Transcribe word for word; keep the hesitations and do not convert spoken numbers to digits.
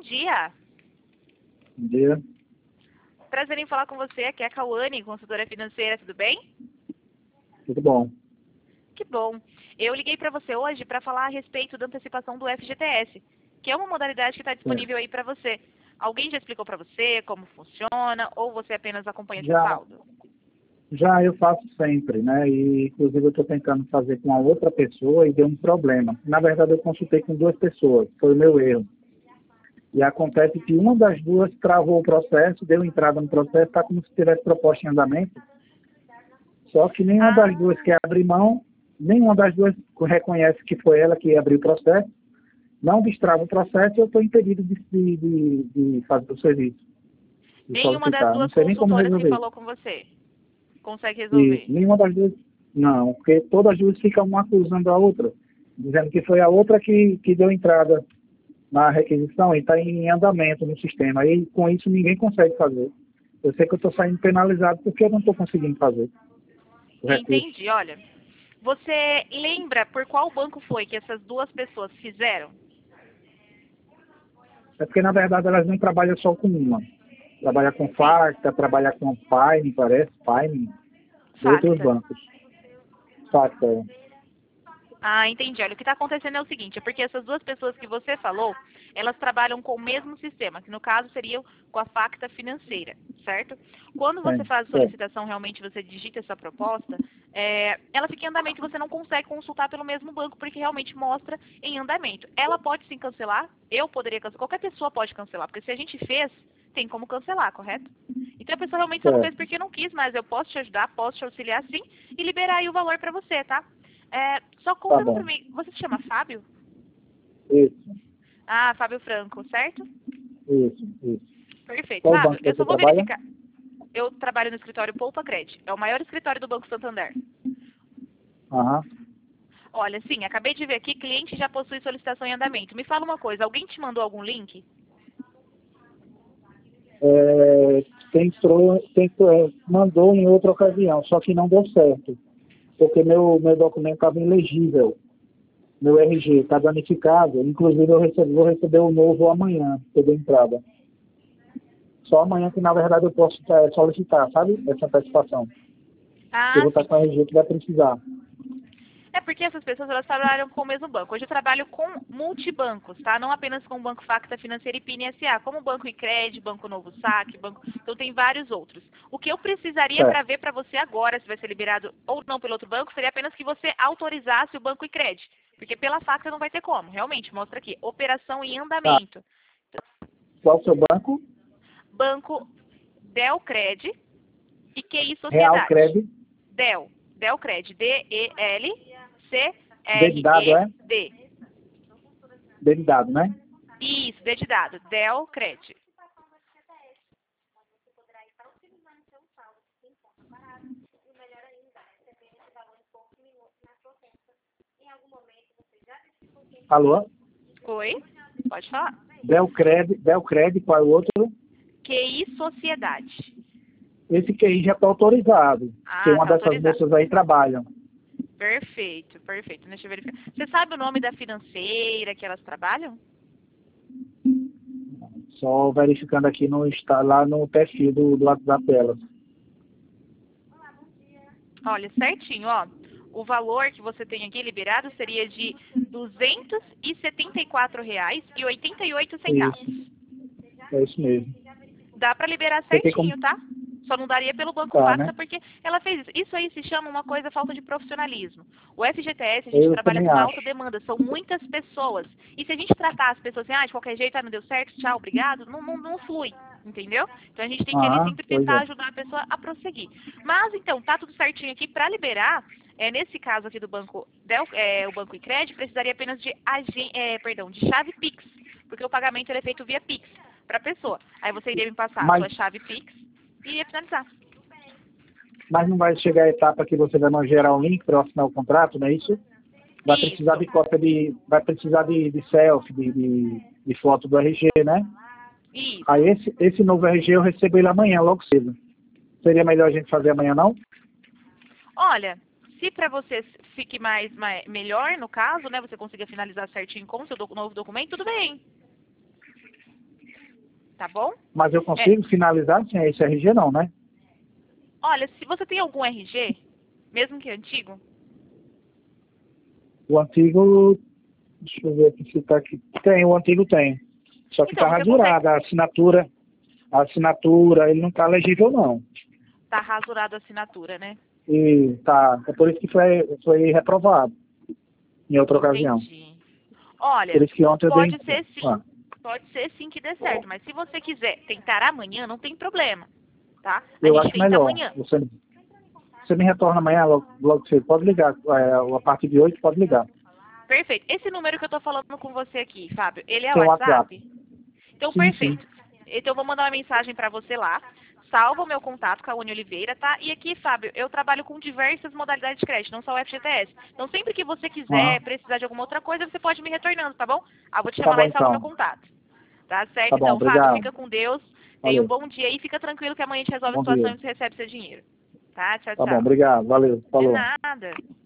dia. Bom dia. Prazer em falar com você. Aqui é a Cauane, consultora financeira. Tudo bem? Tudo bom. Que bom. Eu liguei para você hoje para falar a respeito da antecipação do F G T S, que é uma modalidade que está disponível aí para você. Alguém já explicou para você como funciona ou você apenas acompanha seu Já, saldo? já eu faço sempre, né? E, inclusive, eu estou tentando fazer com a outra pessoa e deu um problema. Na verdade, eu consultei com duas pessoas. Foi o meu erro. E acontece que uma das duas travou o processo, deu entrada no processo, está como se tivesse proposta em andamento. Só que nenhuma Ah, das duas quer abrir mão, nenhuma das duas reconhece que foi ela que abriu o processo, não destrava o processo e eu estou impedido de, de, de, de fazer o serviço. De nenhuma das solicitar. Não duas sei nem como consultoras que resolver. falou com você consegue E resolver? nenhuma das duas, não, porque todas as duas ficam uma acusando a outra, dizendo que foi a outra que, que deu entrada na requisição e está em andamento no sistema. E com isso ninguém consegue fazer. Eu sei que eu estou saindo penalizado porque eu não estou conseguindo fazer o recurso. Entendi. Olha, você lembra por qual banco foi que essas duas pessoas fizeram? É porque, na verdade, elas não trabalham só com uma. Trabalha com Facta, trabalha com Pine, parece, Pine, e outros Facta. bancos. Facta, é. Ah, entendi. Olha, o que está acontecendo é o seguinte, é porque essas duas pessoas que você falou, elas trabalham com o mesmo sistema, que no caso seria com a Facta Financeira, certo? Quando você É, faz a é. solicitação, realmente você digita essa proposta, é, ela fica em andamento e você não consegue consultar pelo mesmo banco, porque realmente mostra em andamento. Ela pode sim cancelar, eu poderia cancelar, qualquer pessoa pode cancelar, porque se a gente fez, tem como cancelar, correto? Então a pessoa realmente só não fez Certo. porque não quis, mas eu posso te ajudar, posso te auxiliar sim, e liberar aí o valor para você, tá? É, só Tá confirma pra bom. mim, você se chama Fábio? Isso, Ah, Fábio Franco, certo? isso, isso. Perfeito. Qual Fábio, banco eu você só vou trabalha? verificar. Eu trabalho no escritório Poupa Cred. É o maior escritório do Banco Santander. Aham. Olha, sim, acabei de ver aqui, cliente já possui solicitação em andamento. Me fala uma coisa, alguém te mandou algum link? É, tentou, tentou, mandou em outra ocasião, só que não deu certo. Porque meu, meu documento estava ilegível. Meu R G está danificado. Inclusive, eu recebo, vou receber o novo amanhã, que deu entrada. Só amanhã que, na verdade, eu posso é, solicitar, sabe? Essa antecipação. Eu Ah, vou estar sim. com o R G que vai precisar. É porque essas pessoas elas trabalham com o mesmo banco. Hoje eu trabalho com multibancos, tá? Não apenas com o Banco Facta Financeira e P N S A, como o Banco Icred, Banco Novo Saque, banco... então tem vários outros. O que eu precisaria para Certo. ver para você agora se vai ser liberado ou não pelo outro banco seria apenas que você autorizasse o Banco Icred, porque pela Facta não vai ter como. Realmente, mostra aqui, operação em Tá. andamento. Qual o seu banco? Banco Delcred e Q I Real Sociedade. Credit. Del, Delcred, D E L C D de R dado, E é? D. D de dado, né? Isso, D de dado. Delcred. Alô? Oi? Pode falar. Belcred, Belcred, qual é o outro? Q I Sociedade. Esse Q I já está autorizado. Porque Ah, uma tá dessas autorizado. moças aí trabalham. Perfeito, perfeito. Deixa eu verificar. Você sabe o nome da financeira que elas trabalham? Só verificando aqui no está lá no perfil do, do WhatsApp delas. Olha, certinho, ó. O valor que você tem aqui liberado seria de duzentos e setenta e quatro reais e oitenta e oito centavos. Isso, é isso mesmo. Dá para liberar Você tem como... certinho, tá? Só não daria pelo Banco Tá, Facta né? porque ela fez isso. Isso aí se chama uma coisa falta de profissionalismo. O F G T S a gente Eu trabalha também com alta acho. demanda, são muitas pessoas. E se a gente tratar as pessoas assim, ah, de qualquer jeito, ah, não deu certo, tchau, obrigado, não, não, não flui, entendeu? Então a gente tem que ali Aham, sempre pois tentar é. ajudar a pessoa a prosseguir. Mas então, tá tudo certinho aqui para liberar. É, nesse caso aqui do banco, Del, é, o Banco Icred precisaria apenas de, agen, é, perdão, de chave Pix, porque o pagamento ele é feito via Pix para a pessoa. Aí você iria me passar a Mas, sua chave Pix e ia finalizar. mas não vai chegar a etapa que você vai não gerar um link para eu assinar o contrato, não é isso? Vai precisar Isso, de cópia de. Vai precisar de, de selfie, de, de, de foto do R G, né? Aí isso. esse, esse novo R G eu recebo ele amanhã, logo cedo. Seria melhor a gente fazer amanhã, não? Olha, se para você fique mais, mais melhor no caso, né, você consiga finalizar certinho com o seu doc- novo documento, tudo bem. tá bom? Mas eu consigo é. finalizar sem esse R G não, né? Olha, se você tem algum R G, mesmo que antigo? O antigo, deixa eu ver aqui se tá aqui. Tem, o antigo tem. Só que então, tá rasurada, consegue... a assinatura, a assinatura, ele não tá legível não. Tá rasurada a assinatura, né? E tá, é por isso que foi, foi reprovado em outra ocasião. Entendi. Olha, por isso que ontem pode eu dei... ser sim, ah. pode ser sim que dê certo, mas se você quiser tentar amanhã, não tem problema, tá? A eu gente acho tenta melhor. Amanhã. Você, você me retorna amanhã, logo, logo cedo, pode ligar, é, a partir de hoje pode ligar. Perfeito. Esse número que eu tô falando com você aqui, Fábio, ele é Tem o WhatsApp? WhatsApp? Então, sim, perfeito. Sim. Então, eu vou mandar uma mensagem para você lá. Salva o meu contato com a Uni Oliveira, tá? E aqui, Fábio, eu trabalho com diversas modalidades de crédito, não só o F G T S. Então, sempre que você quiser, uhum. precisar de alguma outra coisa, você pode me retornando, tá bom? Ah, vou te chamar tá lá bom, e salva o então. meu contato. Tá certo? Tá bom, então, obrigado. Fábio, fica com Deus. Tenha Valeu. um bom dia e fica tranquilo que amanhã a gente resolve bom a situação dia. e você recebe seu dinheiro. Tá? Tchau, tá tchau. Tá bom, obrigado. Valeu. Falou. De nada.